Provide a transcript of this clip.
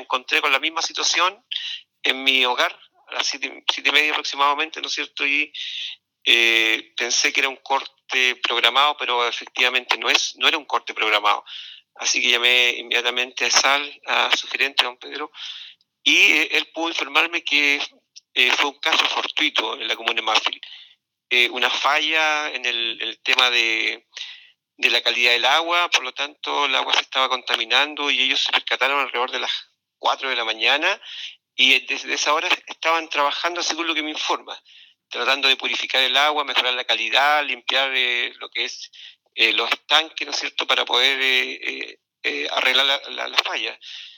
encontré con la misma situación en mi hogar, a las 7:30 aproximadamente, ¿no es cierto? Y pensé que era un corte programado, pero efectivamente no era un corte programado. Así que llamé inmediatamente a SAL, a su gerente, don Pedro, y él pudo informarme que fue un caso fortuito en la comuna de Mapfre. Una falla en el tema de la calidad del agua, por lo tanto el agua se estaba contaminando y ellos se percataron alrededor de las 4 de la mañana y desde esa hora estaban trabajando según lo que me informa, tratando de purificar el agua, mejorar la calidad, limpiar lo que es los estanques, ¿no es cierto?, para poder arreglar la falla.